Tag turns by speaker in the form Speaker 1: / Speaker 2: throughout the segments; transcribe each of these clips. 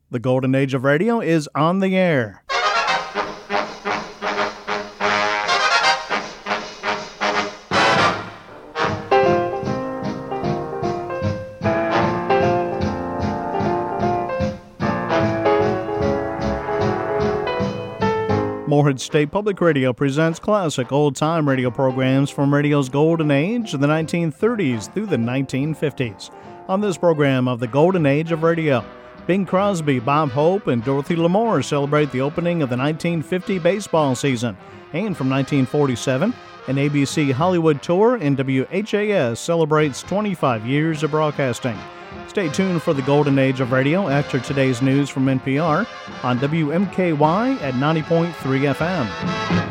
Speaker 1: The Golden Age of Radio is on the air. Morehead State Public Radio presents classic old-time radio programs from radio's golden age of the 1930s through the 1950s. On this program of the Golden Age of Radio, Bing Crosby, Bob Hope, and Dorothy Lamour celebrate the opening of the 1950 baseball season. And from 1947, an ABC Hollywood tour in WHAS celebrates 25 years of broadcasting. Stay tuned for the Golden Age of Radio after today's news from NPR on WMKY at 90.3 FM.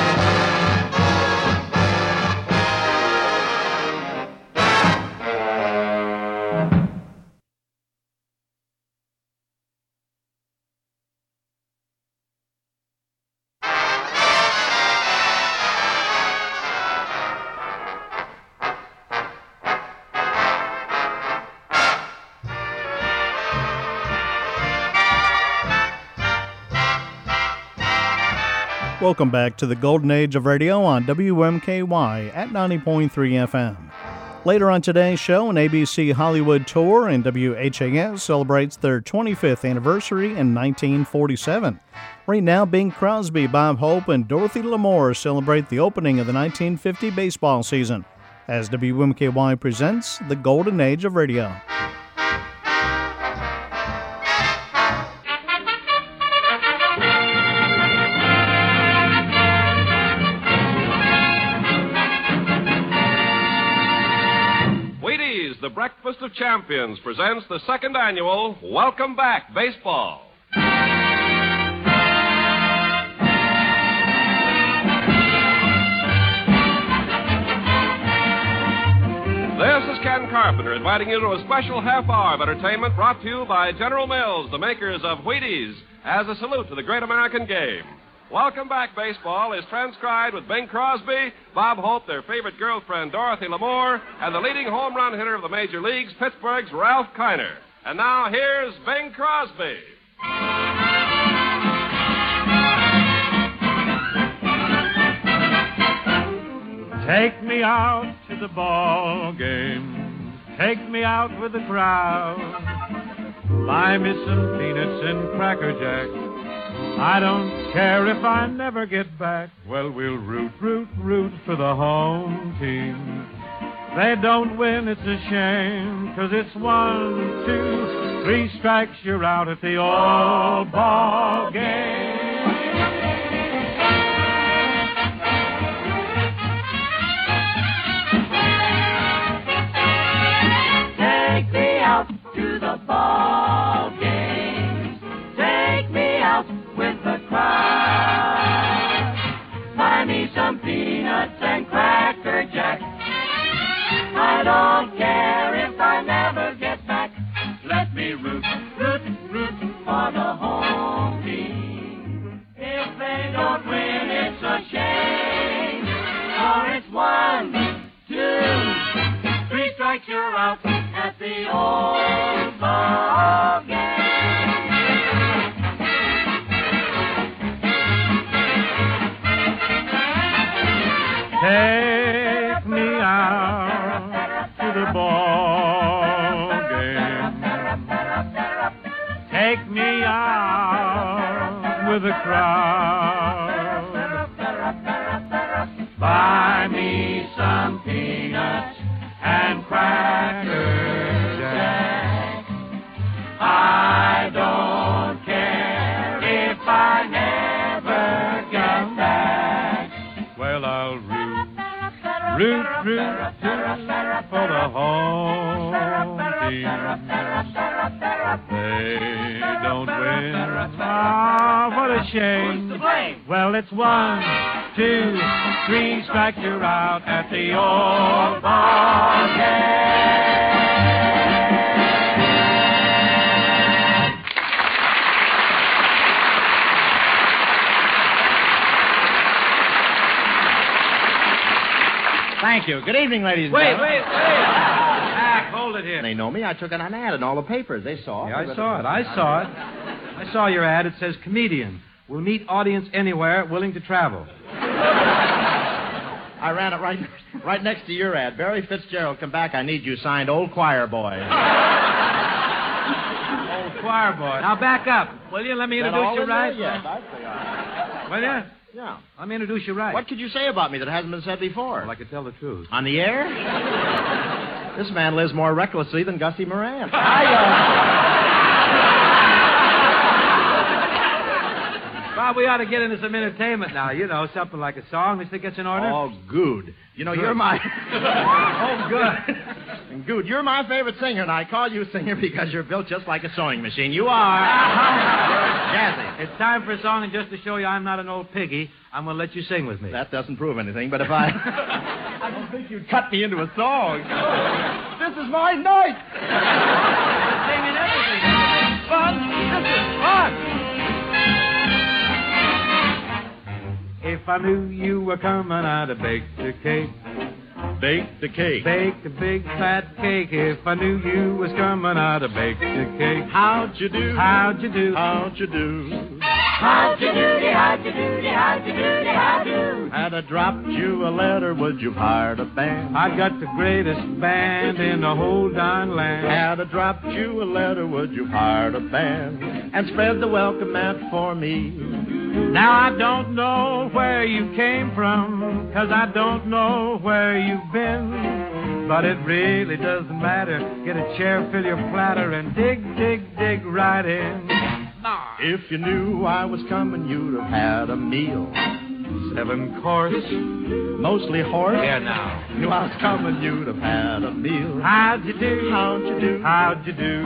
Speaker 1: Welcome back to the Golden Age of Radio on WMKY at 90.3 FM. Later on today's show, an ABC Hollywood tour in WHAS celebrates their 25th anniversary in 1947. Right now, Bing Crosby, Bob Hope, and Dorothy Lamour celebrate the opening of the 1950 baseball season as WMKY presents the Golden Age of Radio.
Speaker 2: The Breakfast of Champions presents the second annual Welcome Back Baseball. This is Ken Carpenter inviting you to a special half hour of entertainment brought to you by General Mills, the makers of Wheaties, as a salute to the great American game. Welcome Back Baseball is transcribed with Bing Crosby, Bob Hope, their favorite girlfriend Dorothy Lamour, and the leading home run hitter of the major leagues, Pittsburgh's Ralph Kiner. And now here's Bing Crosby.
Speaker 3: Take me out to the ball game. Take me out with the crowd. Buy me some peanuts and Cracker Jack. I don't care if I never get back. Well, we'll root for the home team. They don't win, it's a shame, 'cause it's 1, 2, 3 strikes, you're out at the old ball game.
Speaker 4: Take me out to the ball game. Take me out with the crowd. Buy me some peanuts and Cracker Jack. I don't care if I never get back. Let me root for the home team. If they don't win, it's a shame. For it's 1, 2, 3 strikes, you're out at the old ball game.
Speaker 3: Take me out to the ball game. Take me out with the crowd. Buy me some peanuts and Cracker Jack. I don't care if I never get back. Well, I'll root for the home team. They don't win. Ah, what a shame. Well, it's 1, 2, 3 strikes, you're out at the old ball game.
Speaker 5: Thank you. Good evening, ladies and
Speaker 6: Wait.
Speaker 5: gentlemen.
Speaker 6: Mac, hold it here.
Speaker 5: They know me. I took it on ad in all the papers. They saw it.
Speaker 6: Yeah, I saw it.
Speaker 3: I saw your ad. It says comedian. Will meet audience anywhere, willing to travel.
Speaker 5: I ran it right next to your ad. Barry Fitzgerald, come back. I need you signed, Old Choir Boy.
Speaker 3: Old choir boy. Now back up, will you? Let me introduce you right.
Speaker 5: Yes,
Speaker 3: Will you?
Speaker 5: Yeah.
Speaker 3: Let me introduce you right.
Speaker 5: What could you say about me that hasn't been said before?
Speaker 3: Well, I could tell the truth.
Speaker 5: On the air? This man lives more recklessly than Gussie Moran.
Speaker 3: Bob, we ought to get into some entertainment now. You know, something like a song. This thing gets in order.
Speaker 5: Oh, good. You know, you're my...
Speaker 3: Oh, good.
Speaker 5: Good. You're my favorite singer, and I call you singer because you're built just like a sewing machine. You are. Jazzy.
Speaker 3: It's time for a song, and just to show you I'm not an old piggy, I'm going to let you sing with me.
Speaker 5: That doesn't prove anything, but if I... I don't think you'd cut me into a song. This is my night.
Speaker 3: Singing everything. Fun. This is fun. If I knew you were coming, I'd have baked a cake.
Speaker 5: Bake the cake.
Speaker 3: Baked a big fat cake. If I knew you was coming, I'd have baked a cake.
Speaker 5: How'd you do?
Speaker 3: How'd you do?
Speaker 5: How'd you do?
Speaker 4: How'd you do? How'd you do? How'd you do? How'd you do?
Speaker 5: Had I dropped you a letter, would you have hired a band?
Speaker 3: I got the greatest band in the whole darn land.
Speaker 5: Had I dropped you a letter, would you have hired a band? And spread the welcome mat for me?
Speaker 3: Now I don't know where you came from, 'cause I don't know where you've been. But it really doesn't matter. Get a chair, fill your platter, and dig, dig, dig right in.
Speaker 5: If you knew I was coming, you'd have had a meal.
Speaker 3: 7 course.
Speaker 5: Mostly horse.
Speaker 3: Here now.
Speaker 5: Knew I was coming, you'd have had a meal.
Speaker 3: How'd you do?
Speaker 5: How'd you do?
Speaker 3: How'd you do?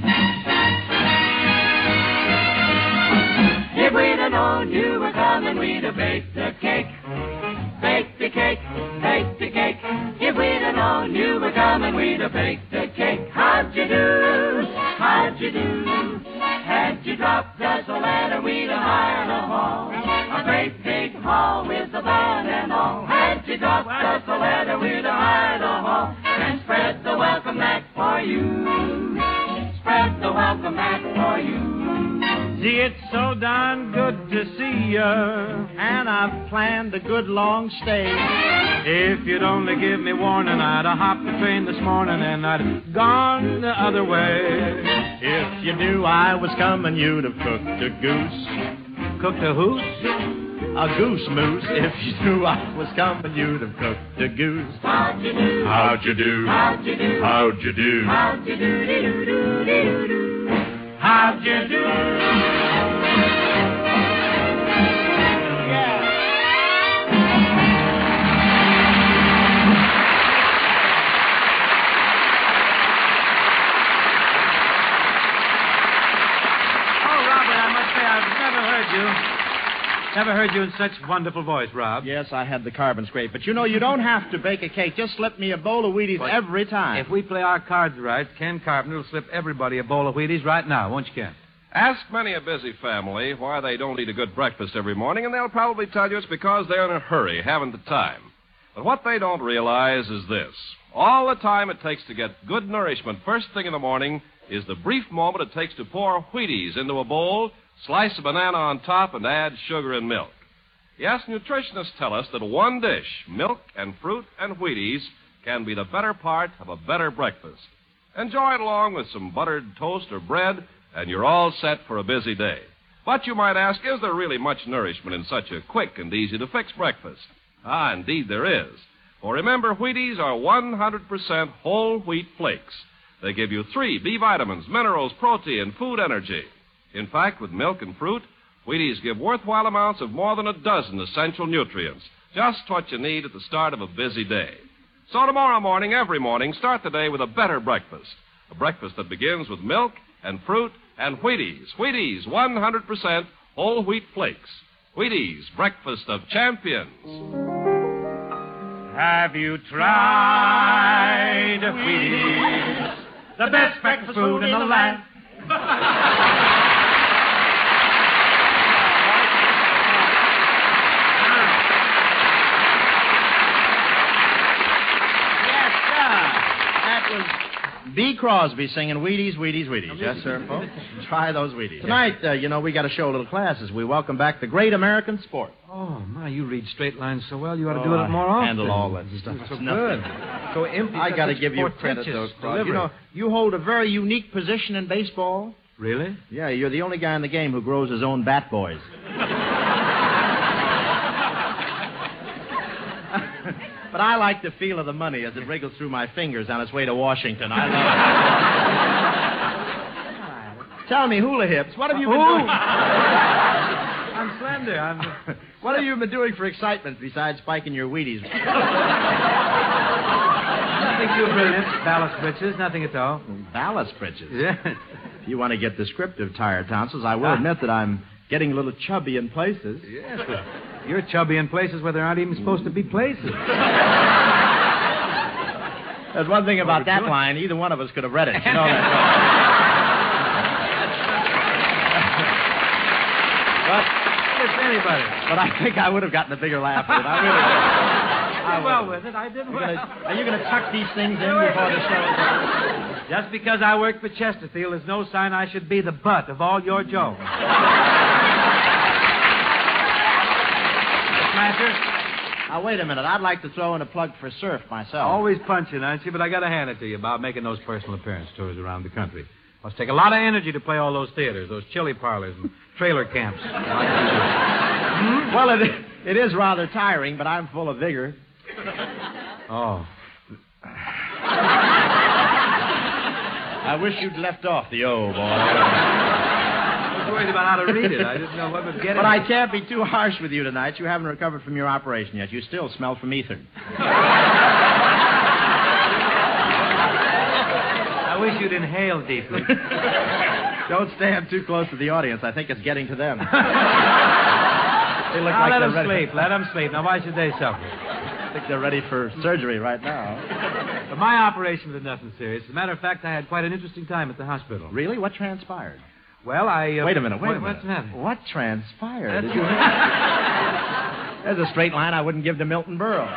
Speaker 4: If we'd have known you were coming, we'd have baked the cake. Baked the cake, baked the cake. If we'd have known you were coming, we'd have baked the cake. How'd you do? How'd you do? Had you dropped us a letter, we'd have hired a hall. A great big hall with a band and all. Had you dropped us a letter, we'd have hired a hall. And spread the welcome mat for you. Spread the welcome mat for you.
Speaker 3: Gee, it's so darn good to see you,
Speaker 5: And I've planned a good long stay.
Speaker 3: If you'd only give me warning, I'd have hopped the train this morning and I'd have gone the other way.
Speaker 5: If you knew I was coming, you'd have cooked a goose.
Speaker 3: Cooked a hoose?
Speaker 5: A goose moose. If you knew I was coming, you'd have cooked a goose.
Speaker 4: How'd you do?
Speaker 5: How'd you do?
Speaker 4: How'd you do?
Speaker 5: How'd you do?
Speaker 4: How'd you do? Do-do-do-do-do-do.
Speaker 3: How'd you do? Never heard you in such wonderful voice, Rob.
Speaker 5: Yes, I had the carbon scrape. But you know, you don't have to bake a cake. Just slip me a bowl of Wheaties every time.
Speaker 3: If we play our cards right, Ken Carpenter will slip everybody a bowl of Wheaties right now, won't you, Ken?
Speaker 2: Ask many a busy family why they don't eat a good breakfast every morning, and they'll probably tell you it's because they're in a hurry, haven't the time. But what they don't realize is this. All the time it takes to get good nourishment first thing in the morning is the brief moment it takes to pour Wheaties into a bowl, slice a banana on top, and add sugar and milk. Yes, nutritionists tell us that one dish, milk and fruit and Wheaties, can be the better part of a better breakfast. Enjoy it along with some buttered toast or bread, and you're all set for a busy day. But you might ask, is there really much nourishment in such a quick and easy-to-fix breakfast? Ah, indeed there is. For remember, Wheaties are 100% whole wheat flakes. They give you 3 B vitamins, minerals, protein, and food energy. In fact, with milk and fruit, Wheaties give worthwhile amounts of more than a dozen essential nutrients, just what you need at the start of a busy day. So tomorrow morning, every morning, start the day with a better breakfast. A breakfast that begins with milk and fruit and Wheaties. Wheaties, 100% whole wheat flakes. Wheaties, breakfast of champions.
Speaker 3: Have you tried Wheaties? The best breakfast food in the land.
Speaker 5: Be Crosby singing Wheaties, Wheaties, Wheaties. Yes, sir, folks. Try those Wheaties. Tonight, we got to show a little class as we welcome back the great American sport.
Speaker 6: Oh, my, you read straight lines so well, you ought to do it more often.
Speaker 5: Handle all that stuff.
Speaker 6: So good. So empty.
Speaker 5: I got to give you credit, though, Crosby. You know, you hold a very unique position in baseball.
Speaker 6: Really?
Speaker 5: Yeah, you're the only guy in the game who grows his own bat boys. But I like the feel of the money as it wriggles through my fingers on its way to Washington. I love it. Tell me, hula hips, what have you been doing?
Speaker 6: I'm slender.
Speaker 5: What have you been doing for excitement besides spiking your Wheaties?
Speaker 6: Nothing too brilliant. Ballast breeches, nothing at all.
Speaker 5: Ballast breeches?
Speaker 6: Yes.
Speaker 5: If you want to get descriptive, Tired Tonsils, I will admit that I'm getting a little chubby in places.
Speaker 6: Yes, well, you're chubby in places where there aren't even supposed to be places.
Speaker 5: There's one thing about that line. Either one of us could have read it. You know that.
Speaker 6: Anybody.
Speaker 5: But I think I would have gotten a bigger laugh with it. I really
Speaker 6: did well with it. I did well.
Speaker 5: Are you going to tuck these things in before the show?
Speaker 6: Just because I work for Chesterfield is no sign I should be the butt of all your jokes.
Speaker 5: Now, wait a minute. I'd like to throw in a plug for surf myself.
Speaker 6: Always punching, aren't you? But I got to hand it to you about making those personal appearance tours around the country. Must take a lot of energy to play all those theaters, those chili parlors and trailer camps.
Speaker 5: Well, it is rather tiring, but I'm full of vigor.
Speaker 6: Oh.
Speaker 5: I wish you'd left off the O, boy.
Speaker 6: I was worried about how to read it. I didn't know what would get it.
Speaker 5: But I can't be too harsh with you tonight. You haven't recovered from your operation yet. You still smell from ether.
Speaker 6: I wish you'd inhale deeply.
Speaker 5: Don't stand too close to the audience. I think it's getting to them. They look like
Speaker 6: let
Speaker 5: they're
Speaker 6: them
Speaker 5: ready.
Speaker 6: sleep. Let them sleep. Now, why should they suffer?
Speaker 5: I think they're ready for surgery right now.
Speaker 6: But my operation was nothing serious. As a matter of fact, I had quite an interesting time at the hospital.
Speaker 5: Really? What transpired?
Speaker 6: Well, I...
Speaker 5: Wait a minute.
Speaker 6: What's the matter?
Speaker 5: What transpired? There's a straight line I wouldn't give to Milton Berle.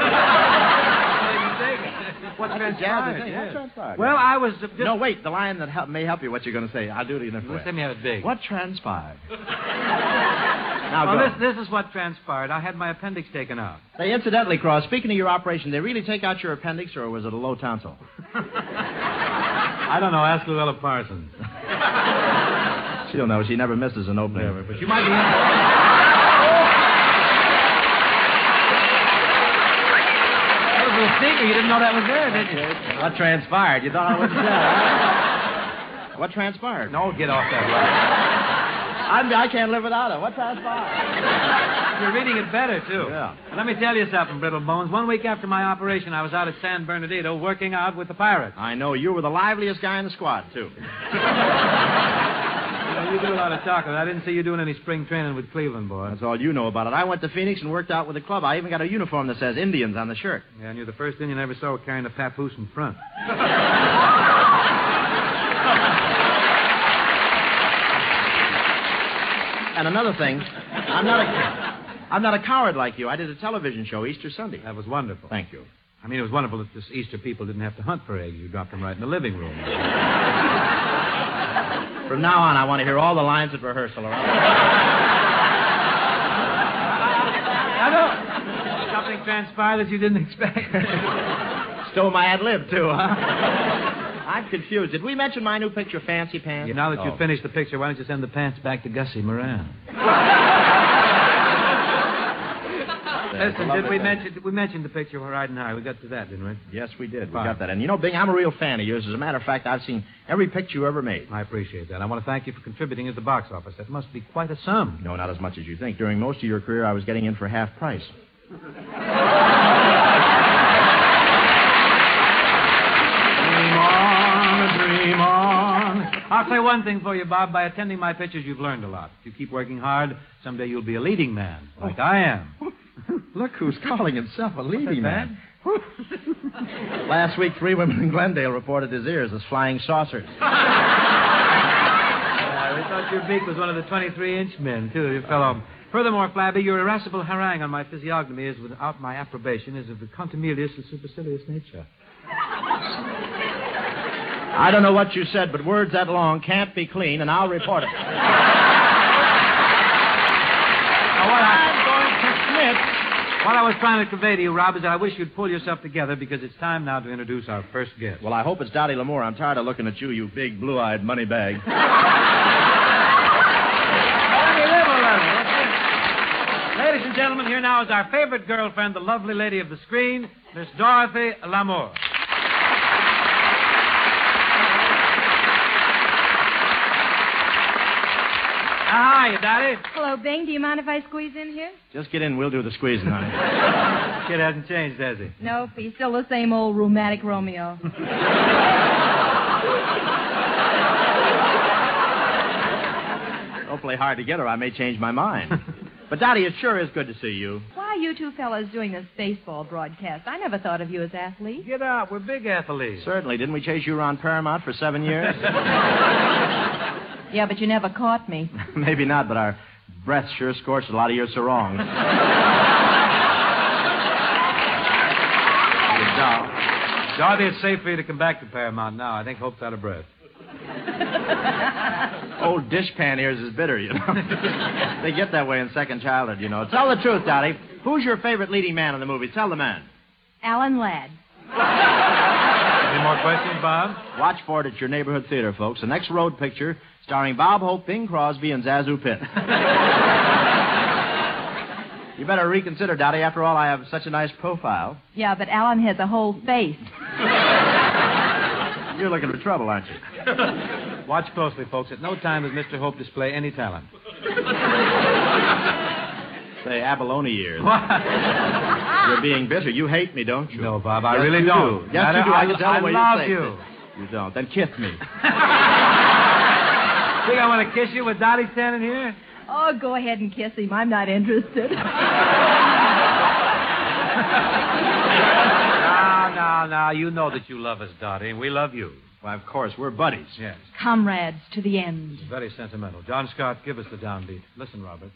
Speaker 6: What transpired? Yes.
Speaker 5: What transpired?
Speaker 6: Well, I was...
Speaker 5: No, wait. The line that may help you what you're going to say. I'll do it in a way.
Speaker 6: Let me have it big.
Speaker 5: What transpired? Now
Speaker 6: well,
Speaker 5: go.
Speaker 6: this is what transpired. I had my appendix taken out.
Speaker 5: Say, incidentally, Cross, speaking of your operation, they really take out your appendix, or was it a low tonsil?
Speaker 6: I don't know. Ask Luella Parsons.
Speaker 5: She'll know. She never misses an opening.
Speaker 6: Never, but you might be... You didn't know that was there, did you?
Speaker 5: What transpired? You thought I wouldn't say. What transpired?
Speaker 6: No, get off that line.
Speaker 5: I can't live without it. What transpired?
Speaker 6: You're reading it better, too.
Speaker 5: Yeah.
Speaker 6: And let me tell you something, Brittle Bones. 1 week after my operation, I was out at San Bernardino working out with the Pirates.
Speaker 5: I know. You were the liveliest guy in the squad, too.
Speaker 6: You do a lot of talking. I didn't see you doing any spring training with Cleveland, boy.
Speaker 5: That's all you know about it. I went to Phoenix and worked out with the club. I even got a uniform that says Indians on the shirt.
Speaker 6: Yeah, and you're the first Indian I ever saw carrying a papoose in front.
Speaker 5: And another thing, I'm not a coward like you. I did a television show Easter Sunday.
Speaker 6: That was wonderful.
Speaker 5: Thank you.
Speaker 6: I mean, it was wonderful that this Easter people didn't have to hunt for eggs. You dropped them right in the living room.
Speaker 5: From now on, I want to hear all the lines at rehearsal, all right?
Speaker 6: I know. Something transpired that you didn't expect.
Speaker 5: Stole my ad lib, too, huh? I'm confused. Did we mention my new picture, Fancy Pants?
Speaker 6: Yeah, now that you've finished the picture, why don't you send the pants back to Gussie Moran? Listen, we mentioned the picture of riding high. We got to that, didn't we?
Speaker 5: Yes, we did.
Speaker 6: Fine.
Speaker 5: We got that. And you know, Bing, I'm a real fan of yours. As a matter of fact, I've seen every picture you ever made.
Speaker 6: I appreciate that. I want to thank you for contributing at the box office. That must be quite a sum.
Speaker 5: No, not as much as you think. During most of your career, I was getting in for half price.
Speaker 6: Dream on. I'll say one thing for you, Bob. By attending my pictures, you've learned a lot. If you keep working hard, someday you'll be a leading man, like I am.
Speaker 5: Look who's calling himself a leading man. Last week, 3 women in Glendale reported his ears as flying saucers.
Speaker 6: They thought your beak was one of the 23-inch men, too, you fellow. Furthermore, Flabby, your irascible harangue on my physiognomy is, without my approbation, is of the contumelious and supercilious nature.
Speaker 5: I don't know what you said, but words that long can't be clean, and I'll report it.
Speaker 6: What I was trying to convey to you, Rob, is that I wish you'd pull yourself together because it's time now to introduce our first guest.
Speaker 5: Well, I hope it's Dottie L'Amour. I'm tired of looking at you, you big blue-eyed money bag.
Speaker 6: Ladies and gentlemen, here now is our favorite girlfriend, the lovely lady of the screen, Miss Dorothy L'Amour. How are you, Dottie?
Speaker 7: Hello, Bing. Do you mind if I squeeze in here?
Speaker 5: Just get in. We'll do the squeezing, honey.
Speaker 6: Kid hasn't changed, has he?
Speaker 7: Nope. He's still the same old rheumatic Romeo.
Speaker 5: Don't play hard to get her. I may change my mind. But, Dottie, it sure is good to see you.
Speaker 7: Why are you two fellas doing this baseball broadcast? I never thought of you as athletes.
Speaker 6: Get out. We're big athletes.
Speaker 5: Certainly. Didn't we chase you around Paramount for 7 years?
Speaker 7: Yeah, but you never caught me.
Speaker 5: Maybe not, but our breath sure scorched a lot of your sarongs.
Speaker 6: Dorothy, it's safe for you to come back to Paramount now. I think Hope's out of breath.
Speaker 5: Old dishpan ears is bitter, you know. They get that way in second childhood, you know. Tell the truth, Dottie. Who's your favorite leading man in the movie? Tell the man.
Speaker 7: Alan Ladd.
Speaker 6: Any more questions, Bob?
Speaker 5: Watch for it at your neighborhood theater, folks. The next road picture starring Bob Hope, Bing Crosby, and Zazu Pitt. You better reconsider, Dottie. After all, I have such a nice profile.
Speaker 7: Yeah, but Alan has a whole face.
Speaker 5: You're looking for trouble, aren't you?
Speaker 6: Watch closely, folks. At no time does Mr. Hope display any talent.
Speaker 5: Say, abalone ears.
Speaker 6: What?
Speaker 5: You're being bitter. You hate me, don't you?
Speaker 6: No, Bob, I
Speaker 5: Yes,
Speaker 6: really
Speaker 5: you
Speaker 6: don't.
Speaker 5: Do. Yes, you do. I can tell the way
Speaker 6: love
Speaker 5: you say
Speaker 6: you.
Speaker 5: it. You don't. Then kiss me.
Speaker 6: Think I want to kiss you with Dottie standing here?
Speaker 7: Oh, go ahead and kiss him. I'm not interested.
Speaker 6: No. You know that you love us, Dottie, and we love you.
Speaker 5: Why, of course. We're buddies.
Speaker 6: Yes.
Speaker 7: Comrades to the end.
Speaker 6: Very sentimental. John Scott, give us the downbeat. Listen, Robert.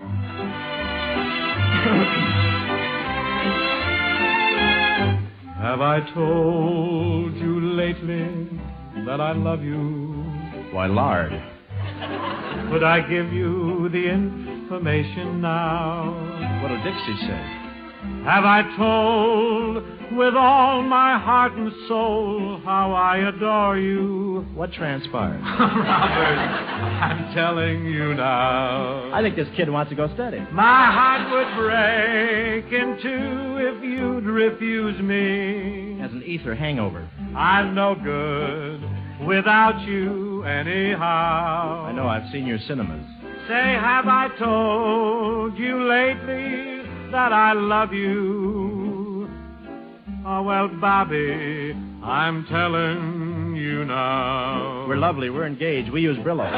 Speaker 6: Have I told you lately that I love you?
Speaker 5: Why, lard.
Speaker 6: Could I give you the information now?
Speaker 5: What'll Dixie say?
Speaker 6: Have I told with all my heart and soul how I adore you?
Speaker 5: What transpired?
Speaker 6: Robert, I'm telling you now.
Speaker 5: I think this kid wants to go steady.
Speaker 6: My heart would break in two if you'd refuse me.
Speaker 5: Has an ether hangover.
Speaker 6: I'm no good without you anyhow.
Speaker 5: I know. I've seen your cinemas.
Speaker 6: Say, have I told you lately that I love you? Oh, well, Bobby, I'm telling you now.
Speaker 5: We're lovely. We're engaged. We use Brillo.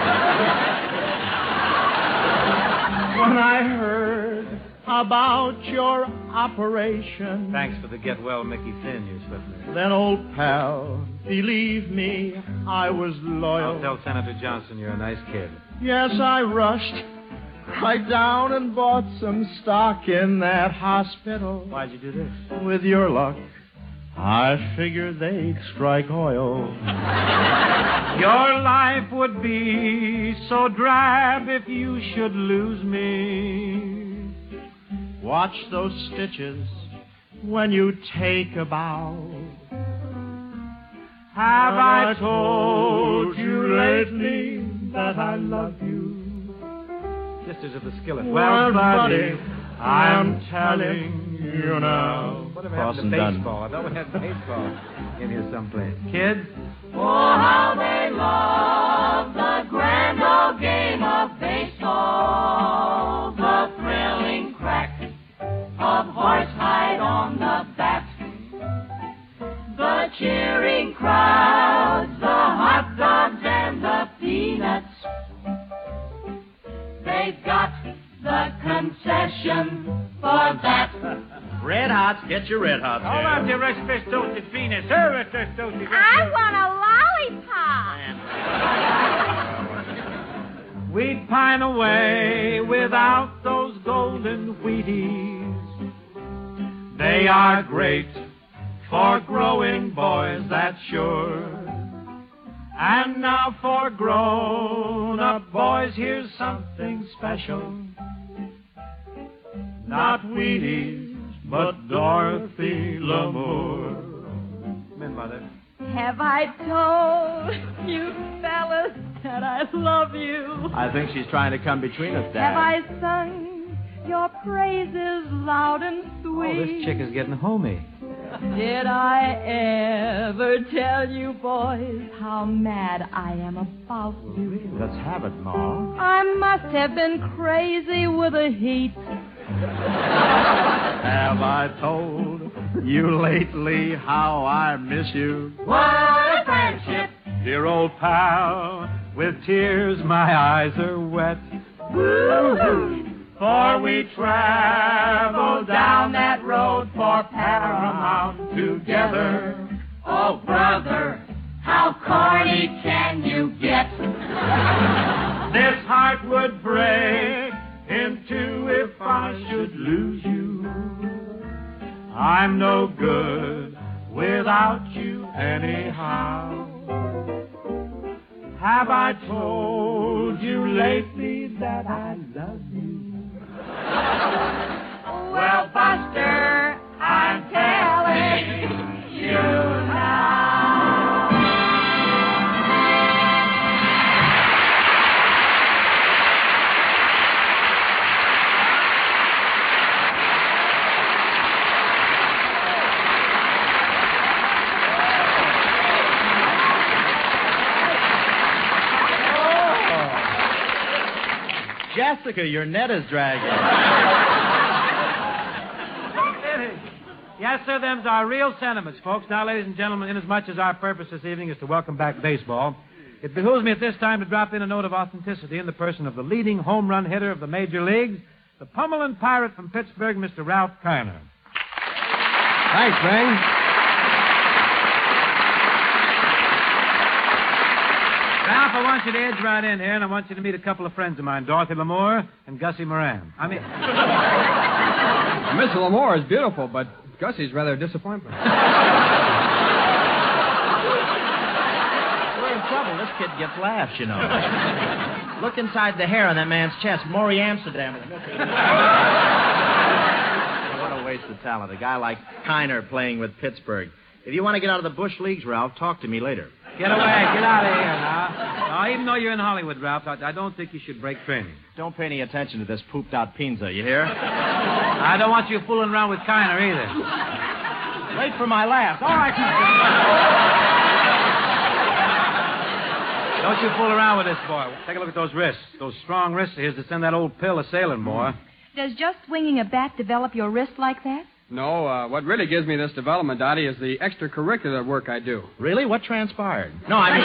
Speaker 5: When I heard about your operation.
Speaker 6: Thanks for the get well Mickey Finn you slipped me.
Speaker 5: Then, old pal, believe me, I was loyal.
Speaker 6: I'll tell Senator Johnson you're a nice kid.
Speaker 5: Yes, I rushed right down and bought some stock in that hospital.
Speaker 6: Why'd you do this?
Speaker 5: With your luck, I figured they'd strike oil.
Speaker 6: Your life would be so drab if you should lose me.
Speaker 5: Watch those stitches when you take a bow.
Speaker 6: Have I told you lately that I love you? Sisters of the Skillet.
Speaker 5: Well, buddy, I'm telling you now.
Speaker 6: Whatever happened to baseball? I thought we had baseball in here someplace. Kids?
Speaker 4: Oh, how they love the grand old game of baseball. The thrilling crack of horsehide on the bat. The cheering crowds, the hot dogs and the peanuts. They've got the concession for that.
Speaker 5: Red Hots, get your Red Hots.
Speaker 6: Hold on, you rest this toasted penis. Here, rest this toasted penis.
Speaker 7: I want a lollipop.
Speaker 6: We'd pine away without those golden Wheaties. They are great for growing boys, that's sure.
Speaker 3: And now for grown-up boys, here's something special. Not Wheaties, but Dorothy Lamour. Come in, Mother.
Speaker 7: Have I told you fellas that I love you?
Speaker 5: I think she's trying to come between us, Dad.
Speaker 7: Have I sung your praises loud and sweet?
Speaker 6: Oh, this chick is getting homey.
Speaker 7: Did I ever tell you boys how mad I am about you?
Speaker 5: Let's have it, Ma.
Speaker 7: I must have been crazy with the heat.
Speaker 5: Have I told you lately how I miss you?
Speaker 4: What a friendship.
Speaker 3: Dear old pal, with tears my eyes are wet.
Speaker 4: Woo-hoo.
Speaker 3: For we travel down that road for Paramount together.
Speaker 4: Oh, brother, how corny can you get?
Speaker 3: This heart would break in two if I should lose you. I'm no good without you anyhow. Have I told you lately that I love you?
Speaker 4: Well, Buster, I'm telling you now.
Speaker 5: Jessica, your net is dragging.
Speaker 6: Yes, sir, them's our real sentiments, folks. Now, ladies and gentlemen, inasmuch as our purpose this evening is to welcome back baseball, it behooves me at this time to drop in a note of authenticity in the person of the leading home run hitter of the major leagues, the pummeling pirate from Pittsburgh, Mr. Ralph Kiner.
Speaker 8: Thanks, Ring.
Speaker 6: Ralph, I want you to edge right in here, and I want you to meet a couple of friends of mine, Dorothy Lamour and Gussie Moran.
Speaker 8: Mr. Lamour is beautiful, but Gussie's rather a disappointment.
Speaker 5: We're in trouble. This kid gets laughs, you know. Look inside the hair on that man's chest. Maury Amsterdam is missing. What a waste of talent. A guy like Kiner playing with Pittsburgh. If you want to get out of the Bush leagues, Ralph, talk to me later.
Speaker 6: Get away. Get out of here now. Now, even though you're in Hollywood, Ralph, I don't think you should break training.
Speaker 5: Don't pay any attention to this pooped-out Pinza, you hear?
Speaker 6: I don't want you fooling around with Kiner either.
Speaker 5: Wait for my laugh. All right.
Speaker 6: Don't you fool around with this boy. Take a look at those wrists. Those strong wrists of his to send that old pill a sailing, boy.
Speaker 7: Does just swinging a bat develop your wrist like that?
Speaker 8: No, what really gives me this development, Dottie, is the extracurricular work I do.
Speaker 5: Really? What transpired? No, I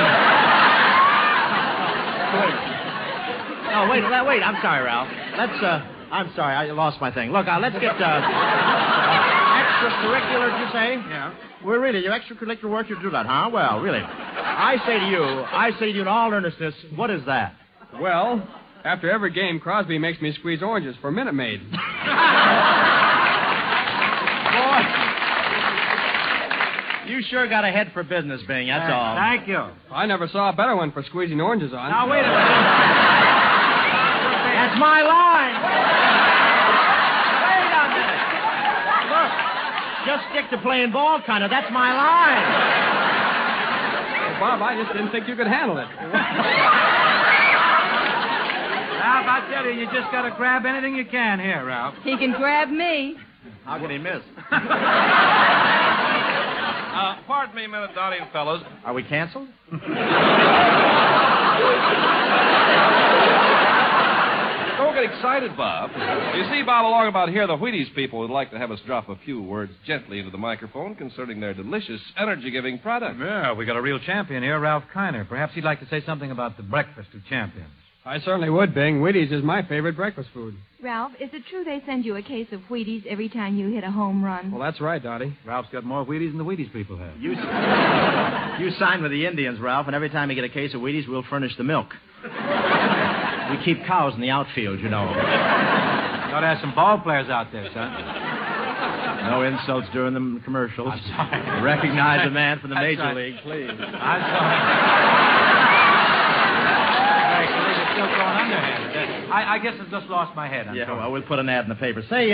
Speaker 5: mean... wait. I'm sorry, Ralph. I'm sorry. I lost my thing. Look, let's get, extracurricular, did you say?
Speaker 8: Yeah.
Speaker 5: Well, really, your extracurricular work, you do that, huh? Well, really. I say to you in all earnestness, what is that?
Speaker 8: Well, after every game, Crosby makes me squeeze oranges for Minute Maid.
Speaker 5: Boy, you sure got a head for business, Bing, that's all.
Speaker 6: Thank you.
Speaker 8: I never saw a better one for squeezing oranges on.
Speaker 6: Now, wait a minute.
Speaker 5: That's my line. Wait a minute. Look, just stick to playing ball, kind of. That's my line.
Speaker 8: Well, Bob, I just didn't think you could handle it.
Speaker 6: Ralph, I tell you, you just got to grab anything you can here, Ralph.
Speaker 7: He can grab me.
Speaker 5: How can he miss?
Speaker 2: Pardon me a minute, Dottie and fellows.
Speaker 5: Are we canceled?
Speaker 2: Don't get excited, Bob. You see, Bob, along about here, the Wheaties people would like to have us drop a few words gently into the microphone concerning their delicious, energy-giving product.
Speaker 6: Yeah, we got a real champion here, Ralph Kiner. Perhaps he'd like to say something about the breakfast of champions.
Speaker 8: I certainly would, Bing. Wheaties is my favorite breakfast food.
Speaker 7: Ralph, is it true they send you a case of Wheaties every time you hit a home run?
Speaker 8: Well, that's right, Dottie.
Speaker 6: Ralph's got more Wheaties than the Wheaties people have.
Speaker 5: You sign with the Indians, Ralph, and every time you get a case of Wheaties, we'll furnish the milk. We keep cows in the outfield, you know.
Speaker 6: You ought to have some ball players out there, son.
Speaker 5: No insults during the commercials.
Speaker 6: I'm sorry.
Speaker 5: Recognize the man from the Major League, please.
Speaker 6: I'm sorry. underhanded. I guess I just lost my head.
Speaker 5: Yeah, well, we'll put an ad in the paper. Say,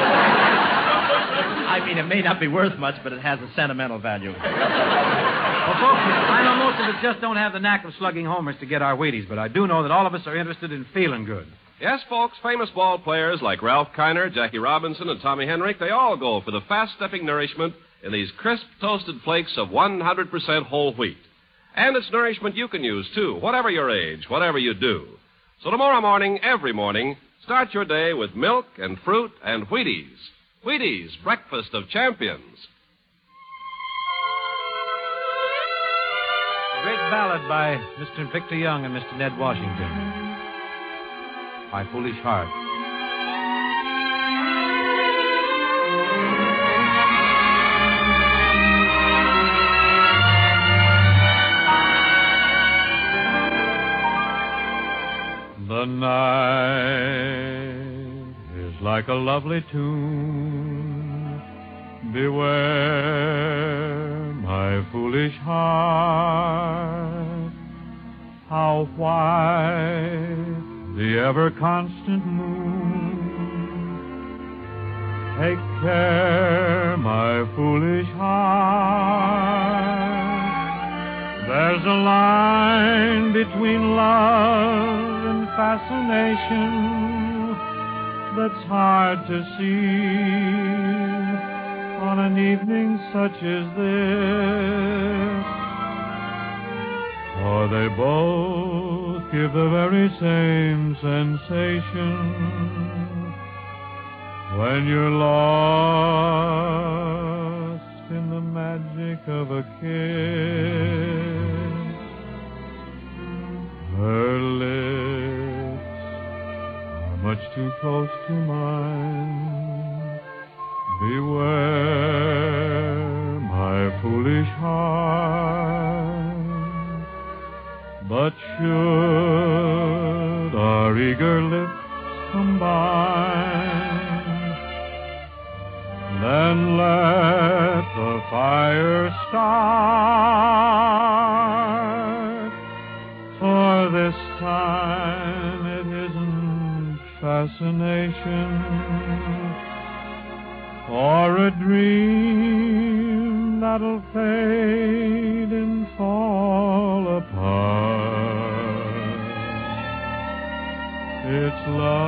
Speaker 5: I mean, it may not be worth much, but it has a sentimental value.
Speaker 6: Well, folks, I know most of us just don't have the knack of slugging homers to get our Wheaties, but I do know that all of us are interested in feeling good.
Speaker 2: Yes, folks, famous ball players like Ralph Kiner, Jackie Robinson, and Tommy Henrik, they all go for the fast-stepping nourishment in these crisp toasted flakes of 100% whole wheat. And it's nourishment you can use, too, whatever your age, whatever you do. So tomorrow morning, every morning, start your day with milk and fruit and Wheaties. Wheaties, breakfast of champions.
Speaker 6: A great ballad by Mr. Victor Young and Mr. Ned Washington. My Foolish Heart. The night is like a lovely tune. Beware, my foolish heart, how white the ever-constant moon. Take care, my foolish heart. There's a line between love and fascination that's hard to see on an evening such as this. For they both give the very same sensation when you're lost in the magic of a kiss. Her lips are much too close to mine. Beware, my foolish heart. But should our eager lips combine, then let the fire start. For this time it isn't fascination or a dream that'll fade and fall apart. It's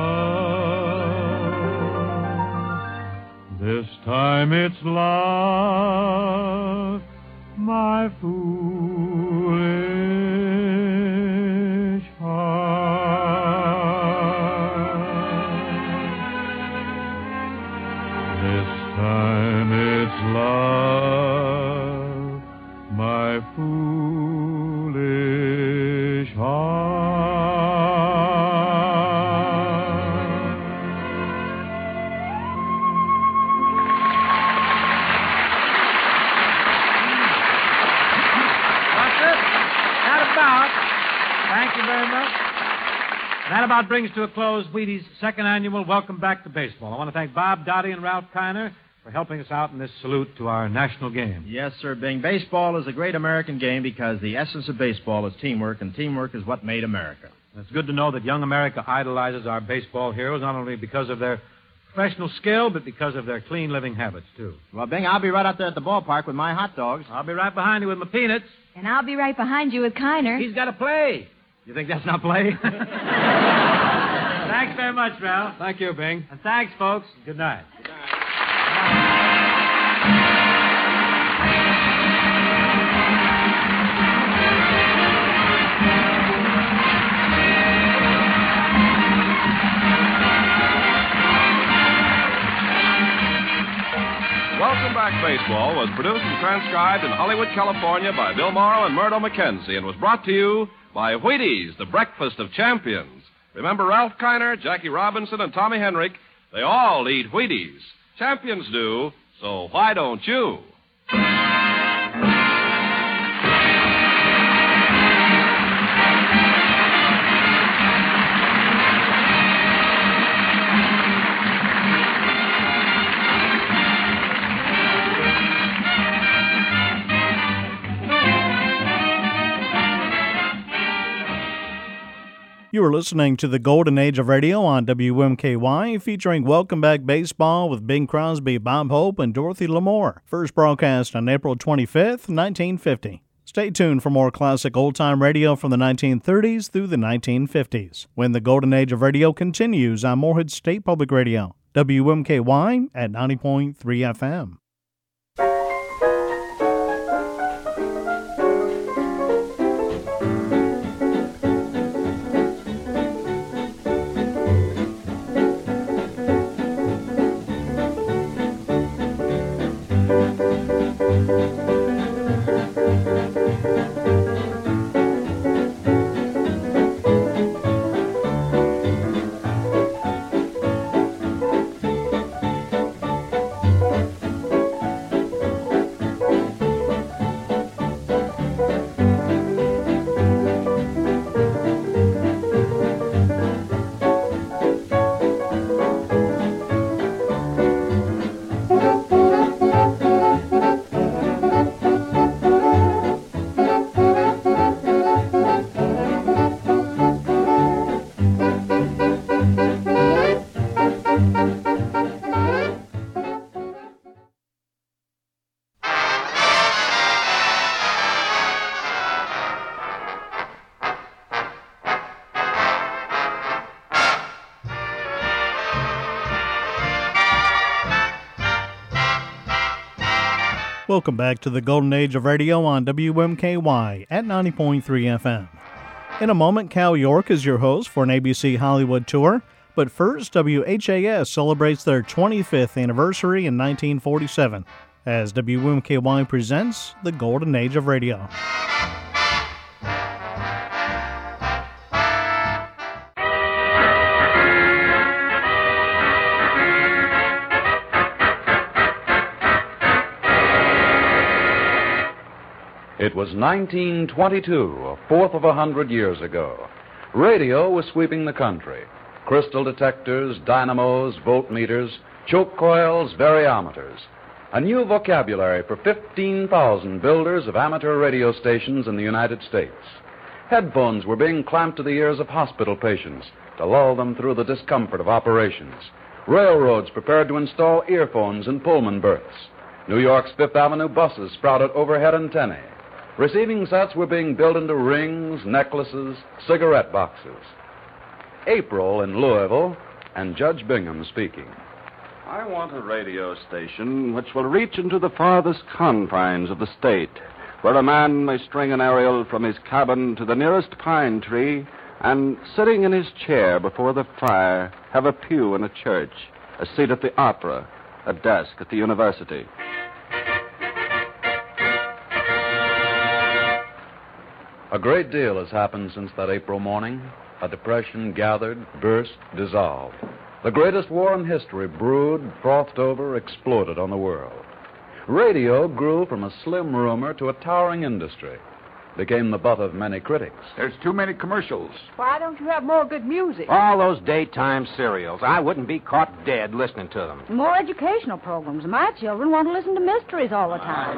Speaker 6: love. This time it's love, my foolish heart. This time it's love, my foolish heart. That's it. Thank you very much. That about brings to a close Wheaties' second annual Welcome Back to Baseball. I want to thank Bob Dottie and Ralph Kiner for helping us out in this salute to our national game.
Speaker 5: Yes, sir, Bing. Baseball is a great American game because the essence of baseball is teamwork, and teamwork is what made America.
Speaker 6: It's good to know that young America idolizes our baseball heroes, not only because of their professional skill, but because of their clean living habits, too.
Speaker 5: Well, Bing, I'll be right out there at the ballpark with my hot dogs.
Speaker 6: I'll be right behind you with my peanuts.
Speaker 7: And I'll be right behind you with Kiner.
Speaker 6: He's got to play.
Speaker 5: You think that's not play?
Speaker 6: Thanks very much, Ralph.
Speaker 8: Thank you, Bing.
Speaker 6: And thanks, folks. Good night.
Speaker 2: Welcome Back Baseball was produced and transcribed in Hollywood, California by Bill Morrow and Murdo McKenzie and was brought to you by Wheaties, the breakfast of champions. Remember Ralph Kiner, Jackie Robinson, and Tommy Henrik? They all eat Wheaties. Champions do, so why don't you?
Speaker 1: You You are listening to the Golden Age of Radio on WMKY, featuring Welcome Back Baseball with Bing Crosby, Bob Hope, and Dorothy Lamour. First broadcast on April 25th, 1950. Stay tuned for more classic old-time radio from the 1930s through the 1950s, when the Golden Age of Radio continues on Morehead State Public Radio, WMKY at 90.3 FM. Welcome back to the Golden Age of Radio on WMKY at 90.3 FM. In a moment, Cal York is your host for an ABC Hollywood tour. But first, WHAS celebrates their 25th anniversary in 1947 as WMKY presents the Golden Age of Radio.
Speaker 9: It was 1922, a fourth of 100 years ago. Radio was sweeping the country. Crystal detectors, dynamos, voltmeters, choke coils, variometers. A new vocabulary for 15,000 builders of amateur radio stations in the United States. Headphones were being clamped to the ears of hospital patients to lull them through the discomfort of operations. Railroads prepared to install earphones in Pullman berths. New York's Fifth Avenue buses sprouted overhead antennae. Receiving sets were being built into rings, necklaces, cigarette boxes. April in Louisville, and Judge Bingham speaking.
Speaker 10: I want a radio station which will reach into the farthest confines of the state, where a man may string an aerial from his cabin to the nearest pine tree and, sitting in his chair before the fire, have a pew in a church, a seat at the opera, a desk at the university.
Speaker 9: A great deal has happened since that April morning. A depression gathered, burst, dissolved. The greatest war in history brewed, frothed over, exploded on the world. Radio grew from a slim rumor to a towering industry. Became the butt of many critics.
Speaker 11: There's too many commercials.
Speaker 12: Why don't you have more good music?
Speaker 13: All those daytime serials. I wouldn't be caught dead listening to them.
Speaker 12: More educational programs. My children want to listen to mysteries all the time.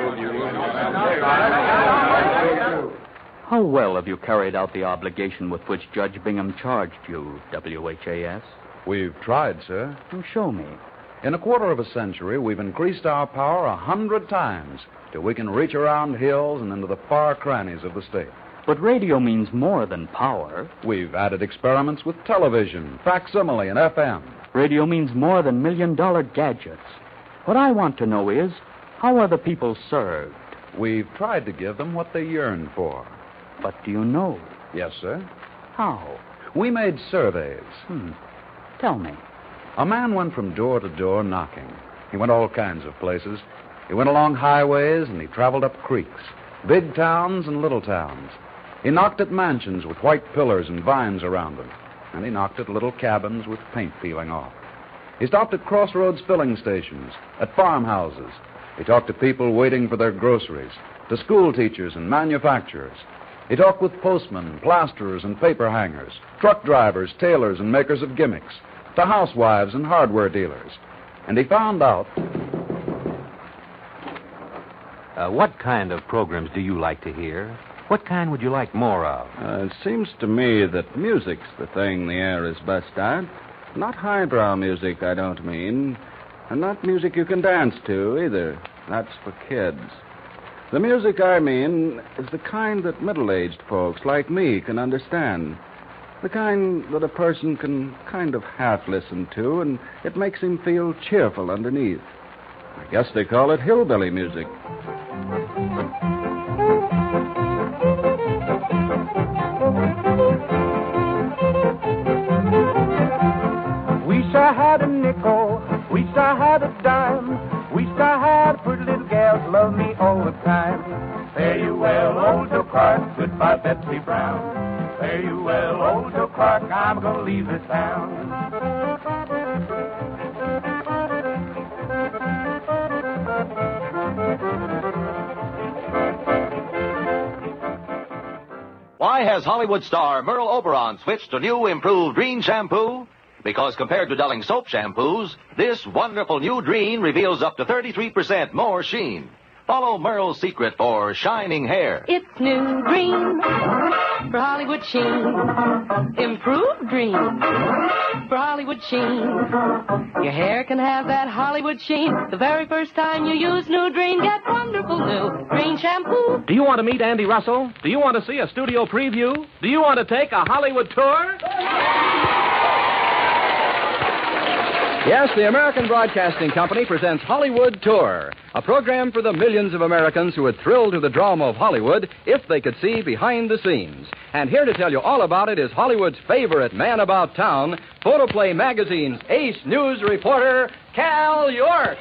Speaker 14: How well have you carried out the obligation with which Judge Bingham charged you, WHAS?
Speaker 9: We've tried, sir.
Speaker 14: Well, show me.
Speaker 9: In a quarter of a century, we've increased our power 100 times till we can reach around hills and into the far crannies of the state.
Speaker 14: But radio means more than power.
Speaker 9: We've added experiments with television, facsimile, and FM.
Speaker 14: Radio means more than million-dollar gadgets. What I want to know is, how are the people served?
Speaker 9: We've tried to give them what they yearn for.
Speaker 14: But do you know?
Speaker 9: Yes, sir.
Speaker 14: How?
Speaker 9: We made surveys.
Speaker 14: Tell me.
Speaker 9: A man went from door to door knocking. He went all kinds of places. He went along highways and he traveled up creeks, big towns and little towns. He knocked at mansions with white pillars and vines around them, and he knocked at little cabins with paint peeling off. He stopped at crossroads filling stations, at farmhouses. He talked to people waiting for their groceries, to school teachers and manufacturers. He talked with postmen, plasterers, and paper hangers, truck drivers, tailors, and makers of gimmicks, to housewives and hardware dealers. And he found out...
Speaker 13: What kind of programs do you like to hear? What kind would you like more of?
Speaker 10: It seems to me that music's the thing the air is best at. Not highbrow music, I don't mean. And not music you can dance to, either. That's for kids. The music I mean is the kind that middle-aged folks like me can understand. The kind that a person can kind of half listen to, and it makes him feel cheerful underneath. I guess they call it hillbilly music.
Speaker 11: Wish I had a nickel, wish I had a dime, wish I had pretty little gals love me all the time. Fare you well, old Joe Clark, goodbye, Betsy Brown. Fare you well, old Joe Clark, I'm gonna leave this town.
Speaker 15: Why has Hollywood star Merle Oberon switched to new improved Drene shampoo? Because compared to Delling soap shampoos, this wonderful new Drene reveals up to 33% more sheen. Follow Merle's secret for shining hair.
Speaker 16: It's new Drene for Hollywood sheen. Improved Drene for Hollywood sheen. Your hair can have that Hollywood sheen. The very first time you use new Drene, get wonderful new Drene shampoo.
Speaker 17: Do you want to meet Andy Russell? Do you want to see a studio preview? Do you want to take a Hollywood tour?
Speaker 18: Yes, the American Broadcasting Company presents Hollywood Tour, a program for the millions of Americans who would thrill to the drama of Hollywood if they could see behind the scenes. And here to tell you all about it is Hollywood's favorite man about town, Photoplay Magazine's ace news reporter, Cal York.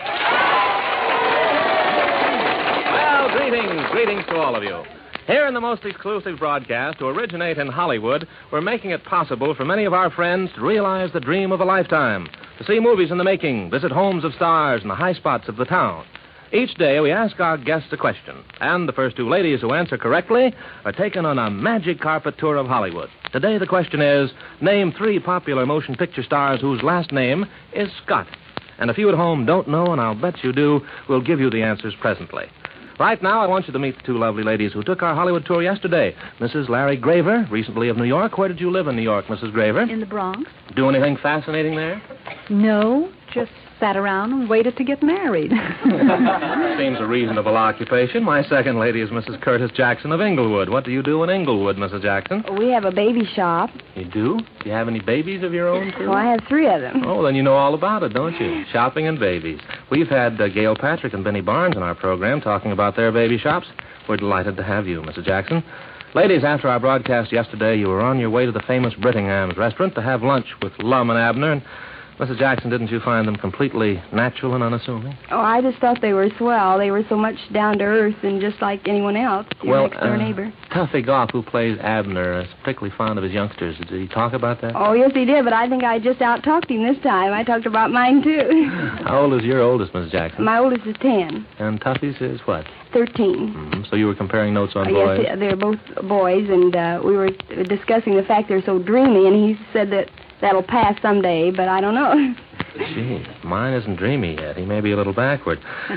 Speaker 17: Well, greetings to all of you. Here in the most exclusive broadcast to originate in Hollywood, we're making it possible for many of our friends to realize the dream of a lifetime, to see movies in the making, visit homes of stars and the high spots of the town. Each day we ask our guests a question, and the first two ladies who answer correctly are taken on a magic carpet tour of Hollywood. Today the question is, name 3 popular motion picture stars whose last name is Scott. And if you at home don't know, and I'll bet you do, we'll give you the answers presently. Right now, I want you to meet the two lovely ladies who took our Hollywood tour yesterday. Mrs. Larry Graver, recently of New York. Where did you live in New York, Mrs. Graver?
Speaker 19: In the Bronx.
Speaker 17: Do anything fascinating there?
Speaker 19: No, just sat around and waited to get married.
Speaker 17: Seems a reasonable occupation. My second lady is Mrs. Curtis Jackson of Inglewood. What do you do in Inglewood, Mrs. Jackson?
Speaker 12: We have a baby shop.
Speaker 17: You do? Do you have any babies of your own, too?
Speaker 12: Oh, I have 3 of them.
Speaker 17: Oh, then you know all about it, don't you? Shopping and babies. We've had Gail Patrick and Benny Barnes in our program talking about their baby shops. We're delighted to have you, Mrs. Jackson. Ladies, after our broadcast yesterday, you were on your way to the famous Brittingham's restaurant to have lunch with Lum and Abner, and Mrs. Jackson, didn't you find them completely natural and unassuming?
Speaker 12: Oh, I just thought they were swell. They were so much down to earth and just like anyone else, your next-door neighbor.
Speaker 17: Tuffy Goff, who plays Abner, is particularly fond of his youngsters. Did he talk about that?
Speaker 12: Oh, yes, he did, but I think I just out-talked him this time. I talked about mine, too.
Speaker 17: How old is your oldest, Mrs. Jackson?
Speaker 12: My oldest is 10.
Speaker 17: And Tuffy's is what?
Speaker 12: 13.
Speaker 17: Mm-hmm. So you were comparing notes on boys?
Speaker 12: Yes, they're both boys, and we were discussing the fact they're so dreamy, and he said that that'll pass someday, but I don't know.
Speaker 17: Gee, mine isn't dreamy yet. He may be a little backward.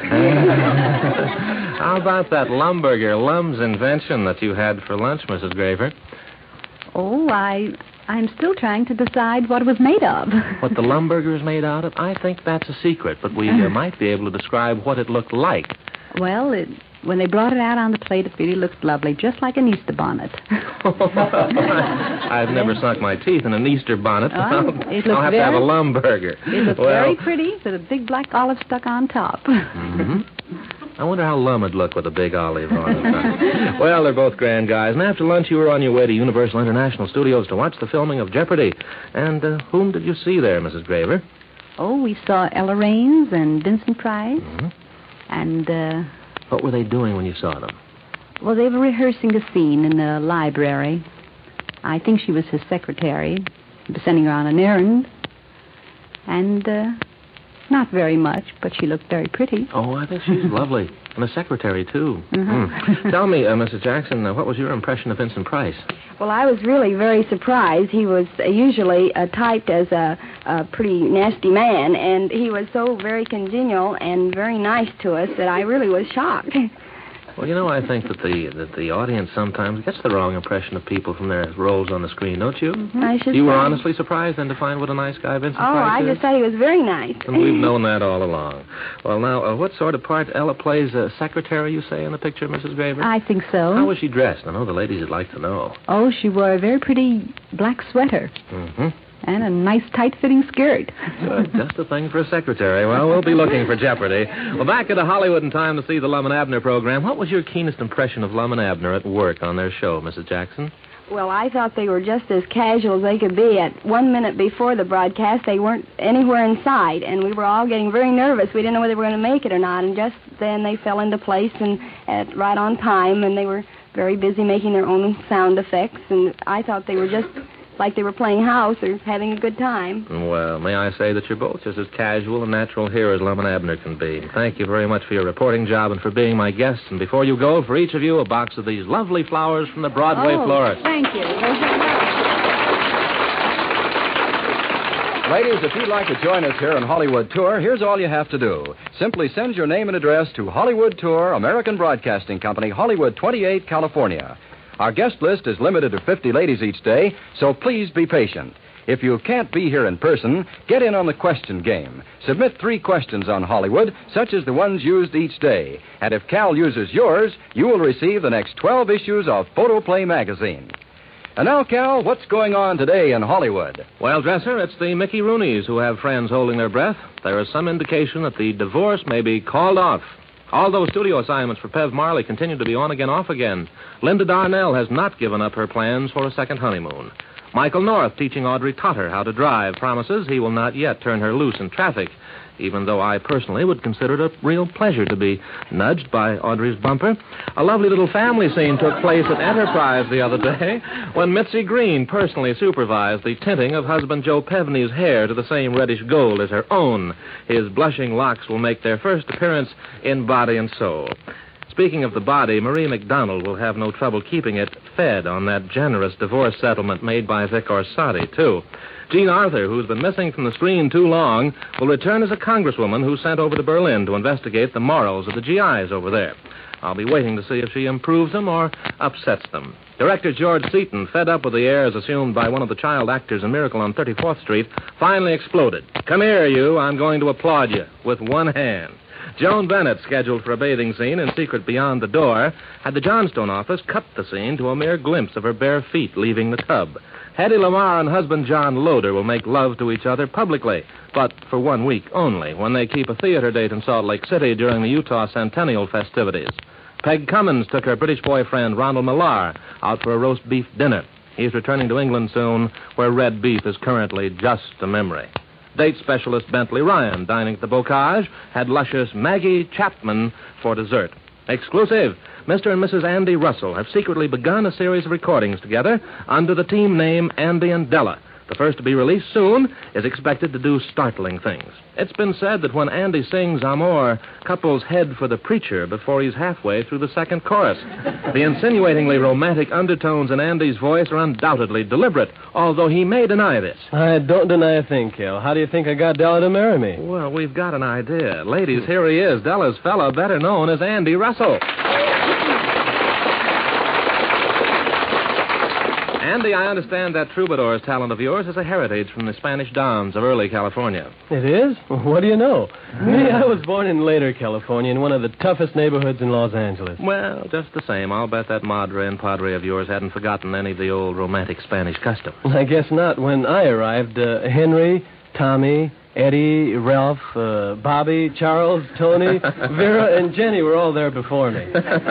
Speaker 17: How about that Lumburger, Lum's invention that you had for lunch, Mrs. Graver?
Speaker 19: Oh, I'm still trying to decide what it was made of.
Speaker 17: What the Lumburger is made out of? I think that's a secret, but we might be able to describe what it looked like.
Speaker 19: Well, when they brought it out on the plate, it really looked lovely, just like an Easter bonnet.
Speaker 17: I've never sunk my teeth in an Easter bonnet.
Speaker 19: Oh,
Speaker 17: I'll have to have a Lumburger.
Speaker 19: It looked very pretty, with a big black olive stuck on top.
Speaker 17: Mm-hmm. I wonder how Lum would look with a big olive on it. Well, they're both grand guys. And after lunch, you were on your way to Universal International Studios to watch the filming of Jeopardy. And whom did you see there, Mrs. Graver?
Speaker 19: Oh, we saw Ella Raines and Vincent Price.
Speaker 17: Mm-hmm.
Speaker 19: And,
Speaker 17: what were they doing when you saw them?
Speaker 19: Well, they were rehearsing a scene in the library. I think she was his secretary, sending her on an errand. And, not very much, but she looked very pretty.
Speaker 17: Oh, I think she's lovely. And a secretary, too.
Speaker 19: Mm-hmm.
Speaker 17: Tell me, Mrs. Jackson, what was your impression of Vincent Price?
Speaker 12: Well, I was really very surprised. He was usually typed as a pretty nasty man, and he was so very congenial and very nice to us that I really was shocked.
Speaker 17: Well, I think that the audience sometimes gets the wrong impression of people from their roles on the screen, don't you?
Speaker 12: Mm-hmm. I should
Speaker 17: You were
Speaker 12: say.
Speaker 17: honestly surprised then to find what a nice guy Vincent
Speaker 12: Oh,
Speaker 17: Price
Speaker 12: I
Speaker 17: is?
Speaker 12: just thought he was very nice.
Speaker 17: And we've known that all along. Well, now, what sort of part Ella plays? Secretary, you say, in the picture, Mrs. Graver?
Speaker 19: I think so.
Speaker 17: How was she dressed? I know the ladies would like to know.
Speaker 19: Oh, she wore a very pretty black sweater.
Speaker 17: Mm-hmm.
Speaker 19: And a nice tight-fitting skirt.
Speaker 17: Good. Just the thing for a secretary. Well, we'll be looking for Jeopardy. Well, back at Hollywood in time to see the Lum and Abner program. What was your keenest impression of Lum and Abner at work on their show, Mrs. Jackson?
Speaker 12: Well, I thought they were just as casual as they could be. At 1 minute before the broadcast, they weren't anywhere in sight, and we were all getting very nervous. We didn't know whether they were going to make it or not, and just then they fell into place and right on time, and they were very busy making their own sound effects, and I thought they were just like they were playing house or having a good time.
Speaker 17: Well, may I say that you're both just as casual and natural here as Lum and Abner can be. Thank you very much for your reporting job and for being my guests. And before you go, for each of you, a box of these lovely flowers from the Broadway florist.
Speaker 12: Thank you.
Speaker 18: Ladies, if you'd like to join us here on Hollywood Tour, here's all you have to do. Simply send your name and address to Hollywood Tour, American Broadcasting Company, Hollywood 28, California. Our guest list is limited to 50 ladies each day, so please be patient. If you can't be here in person, get in on the question game. Submit 3 questions on Hollywood, such as the ones used each day. And if Cal uses yours, you will receive the next 12 issues of Photoplay magazine. And now, Cal, what's going on today in Hollywood?
Speaker 17: Well, Dresser, it's the Mickey Rooneys who have friends holding their breath. There is some indication that the divorce may be called off. Although studio assignments for Pev Marley continue to be on again, off again, Linda Darnell has not given up her plans for a second honeymoon. Michael North, teaching Audrey Totter how to drive, promises he will not yet turn her loose in traffic, even though I personally would consider it a real pleasure to be nudged by Audrey's bumper. A lovely little family scene took place at Enterprise the other day when Mitzi Green personally supervised the tinting of husband Joe Pevney's hair to the same reddish gold as her own. His blushing locks will make their first appearance in Body and Soul. Speaking of the body, Marie McDonald will have no trouble keeping it fed on that generous divorce settlement made by Vic Orsatti, too. Jean Arthur, who's been missing from the screen too long, will return as a congresswoman who's sent over to Berlin to investigate the morals of the GIs over there. I'll be waiting to see if she improves them or upsets them. Director George Seaton, fed up with the airs assumed by one of the child actors in Miracle on 34th Street, finally exploded. Come here, you. I'm going to applaud you with one hand. Joan Bennett, scheduled for a bathing scene in Secret Beyond the Door, had the Johnstone office cut the scene to a mere glimpse of her bare feet leaving the tub. Hedy Lamarr and husband John Loder will make love to each other publicly, but for 1 week only, when they keep a theater date in Salt Lake City during the Utah Centennial festivities. Peg Cummins took her British boyfriend Ronald Millar out for a roast beef dinner. He's returning to England soon, where red beef is currently just a memory. Date specialist Bentley Ryan, dining at the Bocage, had luscious Maggie Chapman for dessert. Exclusive. Mr. and Mrs. Andy Russell have secretly begun a series of recordings together under the team name Andy and Della. The first to be released soon is expected to do startling things. It's been said that when Andy sings Amor, couples head for the preacher before he's halfway through the second chorus. The insinuatingly romantic undertones in Andy's voice are undoubtedly deliberate, although he may deny this.
Speaker 20: I don't deny a thing, Cal. How do you think I got Della to marry me?
Speaker 17: Well, we've got an idea. Ladies, here he is, Della's fella, better known as Andy Russell. Andy, I understand that troubadour's talent of yours is a heritage from the Spanish Dons of early California.
Speaker 20: It is? What do you know? Me, I was born in later California in one of the toughest neighborhoods in Los Angeles.
Speaker 17: Well, just the same, I'll bet that madre and padre of yours hadn't forgotten any of the old romantic Spanish customs.
Speaker 20: I guess not. When I arrived, Henry, Tommy, Eddie, Ralph, Bobby, Charles, Tony, Vera, and Jenny were all there before me.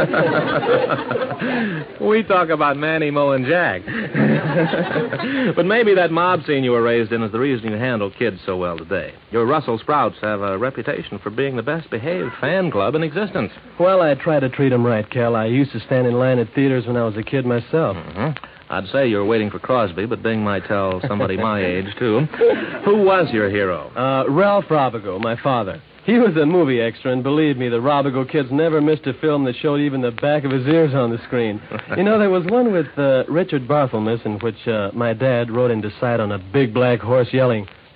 Speaker 17: We talk about Manny, Mo, and Jack. But maybe that mob scene you were raised in is the reason you handle kids so well today. Your Russell Sprouts have a reputation for being the best-behaved fan club in existence.
Speaker 20: Well, I try to treat them right, Cal. I used to stand in line at theaters when I was a kid myself.
Speaker 17: Mm-hmm. I'd say you were waiting for Crosby, but Bing might tell somebody my age, too. Who was your hero?
Speaker 20: Ralph Robigo, my father. He was a movie extra, and believe me, the Robigo kids never missed a film that showed even the back of his ears on the screen. You know, there was one with Richard Barthelmess in which my dad rode in to sight on a big black horse yelling,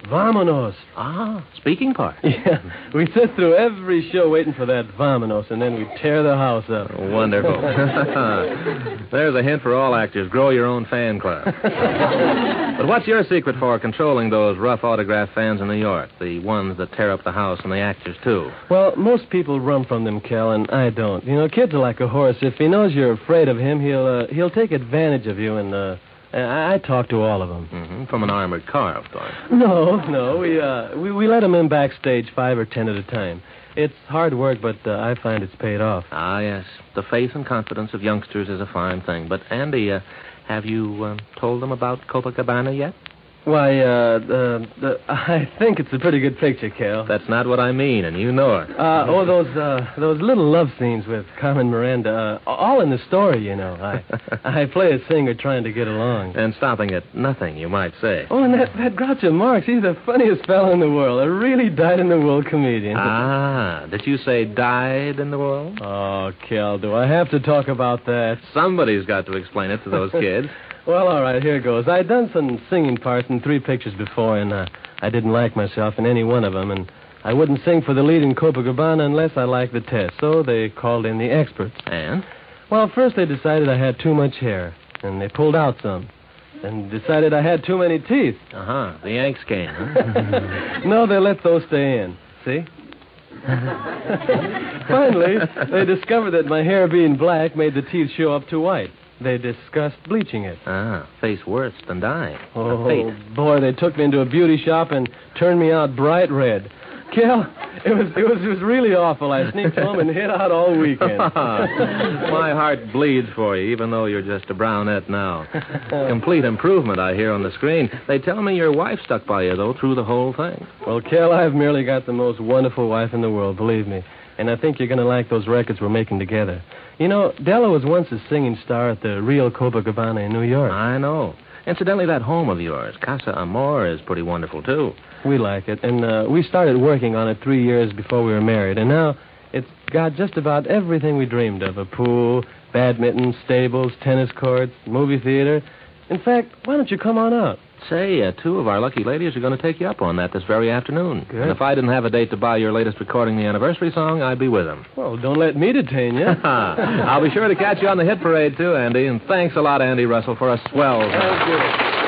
Speaker 20: Vamonos.
Speaker 17: Ah, speaking part.
Speaker 20: Yeah, we sit through every show waiting for that vamonos, and then we tear the house up.
Speaker 17: Wonderful. There's a hint for all actors. Grow your own fan club. But what's your secret for controlling those rough autograph fans in New York? The ones that tear up the house and the actors, too.
Speaker 20: Well, most people run from them, Kel, and I don't. You know, kids are like a horse. If he knows you're afraid of him, he'll take advantage of you, and I talk to all of them.
Speaker 17: Mm-hmm. From an armored car, of course.
Speaker 20: No. We let them in backstage 5 or 10 at a time. It's hard work, but I find it's paid off.
Speaker 17: Ah, yes. The faith and confidence of youngsters is a fine thing. But, Andy, have you told them about Copacabana yet?
Speaker 20: Why, I think it's a pretty good picture, Kel.
Speaker 17: That's not what I mean, and you know it.
Speaker 20: Those little love scenes with Carmen Miranda, all in the story, you know. I play a singer trying to get along.
Speaker 17: And stopping at nothing, you might say.
Speaker 20: Oh, and that Groucho Marx, he's the funniest fellow in the world. A really dyed-in-the-wool comedian.
Speaker 17: Ah, did you say dyed in the wool?
Speaker 20: Oh, Kel, do I have to talk about that?
Speaker 17: Somebody's got to explain it to those kids.
Speaker 20: Well, all right, here goes. I'd done some singing parts in 3 pictures before, and I didn't like myself in any one of them, and I wouldn't sing for the lead in Copacabana unless I liked the test, so they called in the experts.
Speaker 17: And?
Speaker 20: Well, first they decided I had too much hair, and they pulled out some. Then decided I had too many teeth.
Speaker 17: Uh-huh, the Yanks came, huh?
Speaker 20: No, they let those stay in. See? Finally, they discovered that my hair being black made the teeth show up too white. They discussed bleaching it.
Speaker 17: Ah, face worse than dying.
Speaker 20: Oh, boy, they took me into a beauty shop and turned me out bright red. Kel, it was really awful. I sneaked home and hid out all weekend.
Speaker 17: My heart bleeds for you, even though you're just a brownette now. Complete improvement, I hear on the screen. They tell me your wife stuck by you, though, through the whole thing.
Speaker 20: Well, Kel, I've merely got the most wonderful wife in the world, believe me. And I think you're going to like those records we're making together. You know, Della was once a singing star at the Real Copacabana in New York.
Speaker 17: I know. Incidentally, that home of yours, Casa Amor, is pretty wonderful, too.
Speaker 20: We like it, and we started working on it 3 years before we were married, and now it's got just about everything we dreamed of. A pool, badminton, stables, tennis courts, movie theater. In fact, why don't you come on out?
Speaker 17: Say, 2 of our lucky ladies are going to take you up on that this very afternoon.
Speaker 20: Good.
Speaker 17: And if I didn't have a date to buy your latest recording, the anniversary song, I'd be with them.
Speaker 20: Well, don't let me detain you.
Speaker 17: I'll be sure to catch you on the hit parade, too, Andy. And thanks a lot, Andy Russell, for a swell.
Speaker 20: Thank you.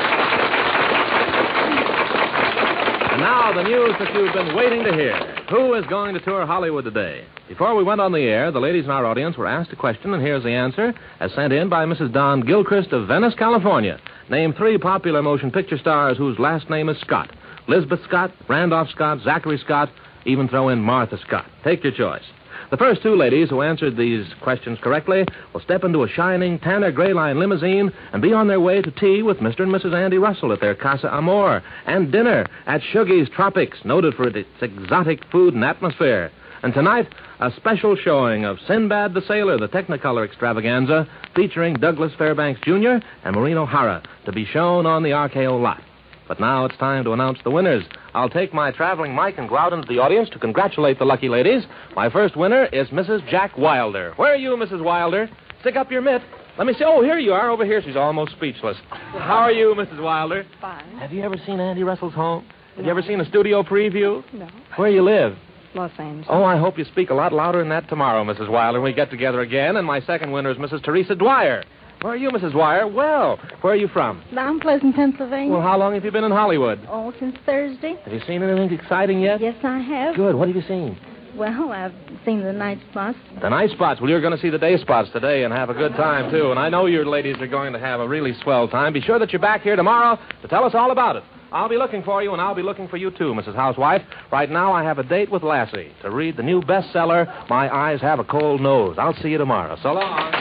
Speaker 17: And now the news that you've been waiting to hear. Who is going to tour Hollywood today? Before we went on the air, the ladies in our audience were asked a question, and here's the answer, as sent in by Mrs. Don Gilchrist of Venice, California. Name 3 popular motion picture stars whose last name is Scott. Lisbeth Scott, Randolph Scott, Zachary Scott, even throw in Martha Scott. Take your choice. The first 2 ladies who answered these questions correctly will step into a shining Tanner Gray Line limousine and be on their way to tea with Mr. and Mrs. Andy Russell at their Casa Amor, and dinner at Shuggy's Tropics, noted for its exotic food and atmosphere. And tonight, a special showing of Sinbad the Sailor, the Technicolor extravaganza, featuring Douglas Fairbanks Jr. and Maureen O'Hara, to be shown on the RKO lot. But now it's time to announce the winners. I'll take my traveling mic and go out into the audience to congratulate the lucky ladies. My first winner is Mrs. Jack Wilder. Where are you, Mrs. Wilder? Stick up your mitt. Let me see. Oh, here you are. Over here. She's almost speechless. How are you, Mrs. Wilder?
Speaker 21: Fine.
Speaker 17: Have you ever seen Andy Russell's home? Have you ever seen a studio preview?
Speaker 21: No.
Speaker 17: Where you live?
Speaker 21: Los Angeles.
Speaker 17: Oh, I hope you speak a lot louder than that tomorrow, Mrs. Wilder, when we get together again. And my second winner is Mrs. Teresa Dwyer. Where are you, Mrs. Dwyer? Well, where are you from?
Speaker 21: Mount Pleasant, Pennsylvania.
Speaker 17: Well, how long have you been in Hollywood?
Speaker 21: Oh, since Thursday.
Speaker 17: Have you seen anything exciting yet?
Speaker 21: Yes, I have.
Speaker 17: Good. What have you seen?
Speaker 21: Well, I've seen the night spots.
Speaker 17: The night spots. Well, you're going to see the day spots today and have a good time, too. And I know you ladies are going to have a really swell time. Be sure that you're back here tomorrow to tell us all about it. I'll be looking for you, and I'll be looking for you, too, Mrs. Housewife. Right now, I have a date with Lassie to read the new bestseller, My Eyes Have a Cold Nose. I'll see you tomorrow. So long.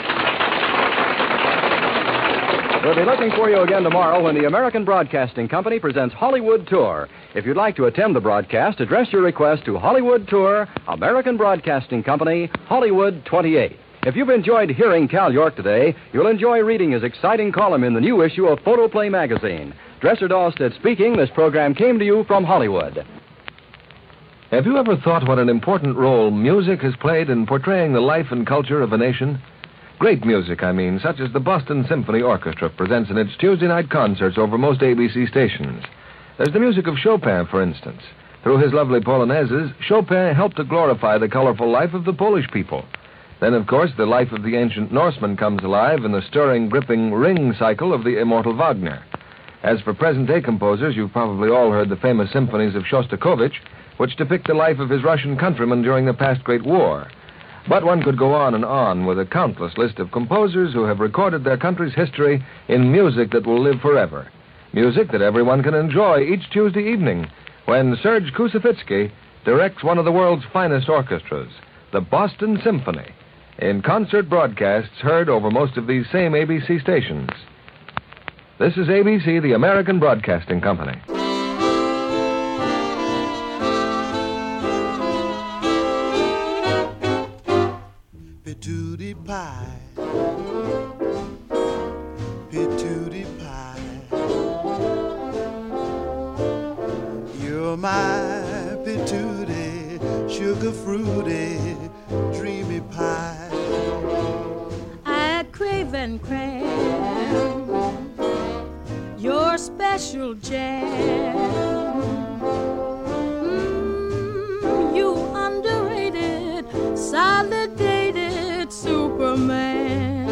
Speaker 18: We'll be looking for you again tomorrow when the American Broadcasting Company presents Hollywood Tour. If you'd like to attend the broadcast, address your request to Hollywood Tour, American Broadcasting Company, Hollywood 28. If you've enjoyed hearing Cal York today, you'll enjoy reading his exciting column in the new issue of Photoplay magazine. Dresser Dahlstedt speaking. This program came to you from Hollywood.
Speaker 22: Have you ever thought what an important role music has played in portraying the life and culture of a nation? Great music, I mean, such as the Boston Symphony Orchestra presents in its Tuesday night concerts over most ABC stations. There's the music of Chopin, for instance. Through his lovely polonaises, Chopin helped to glorify the colorful life of the Polish people. Then, of course, the life of the ancient Norseman comes alive in the stirring, gripping ring cycle of the immortal Wagner. As for present-day composers, you've probably all heard the famous symphonies of Shostakovich, which depict the life of his Russian countrymen during the past Great War. But one could go on and on with a countless list of composers who have recorded their country's history in music that will live forever. Music that everyone can enjoy each Tuesday evening when Serge Koussevitzky directs one of the world's finest orchestras, the Boston Symphony, in concert broadcasts heard over most of these same ABC stations. This is ABC, the American Broadcasting Company.
Speaker 3: Patootie pie, patootie pie, you're my patootie, sugar fruity, dreamy pie.
Speaker 21: I crave and cram your special jam. You underrated, solidated Superman.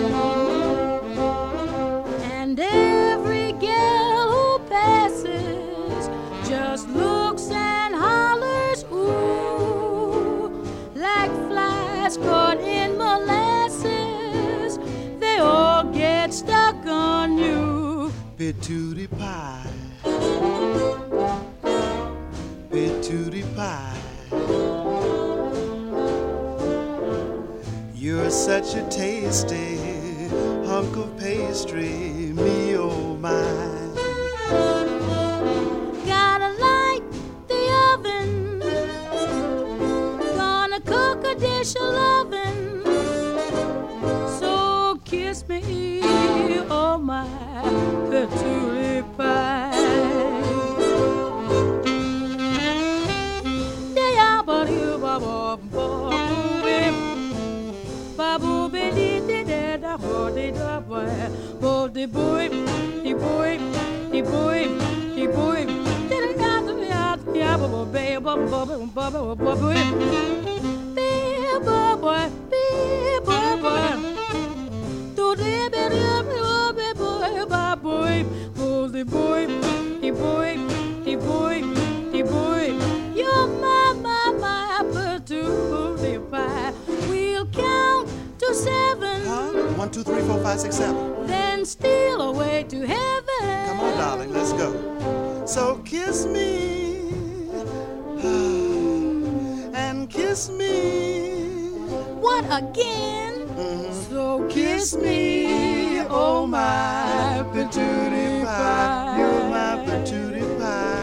Speaker 21: And every gal who passes just looks and hollers, ooh, like flies caught in molasses. They all get stuck on you.
Speaker 3: Patootie pie, patootie pie, you're such a tasty hunk of pastry, me oh my.
Speaker 21: Gotta light the oven, gonna cook a dish of lovin', so kiss me, oh my patootie pie. The boy, the boy, the boy, the boy. You're my patootie pie. We'll count to 7.
Speaker 3: 1, 2, 3, 4, 5, 6, 7.
Speaker 21: Then steal away to heaven.
Speaker 3: Come on, darling, let's go. So kiss me and kiss me.
Speaker 21: What again?
Speaker 3: So kiss me, oh my patootie pie. You're my patootie pie.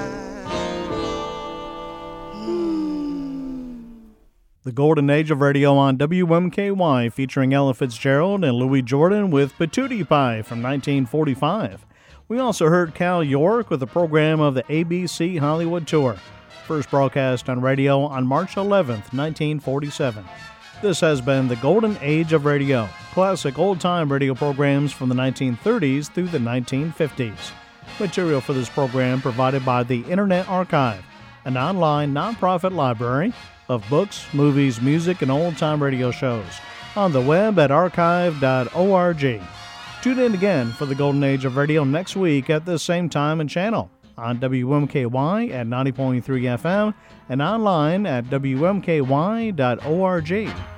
Speaker 1: The Golden Age of Radio on WMKY, featuring Ella Fitzgerald and Louis Jordan with Patootie Pie from 1945. We also heard Cal York with a program of the ABC Hollywood Tour, first broadcast on radio on March 11th, 1947. This has been the Golden Age of Radio, classic old-time radio programs from the 1930s through the 1950s. Material for this program provided by the Internet Archive, an online nonprofit library of books, movies, music, and old-time radio shows on the web at archive.org. Tune in again for the Golden Age of Radio next week at this same time and channel on WMKY at 90.3 FM and online at WMKY.org.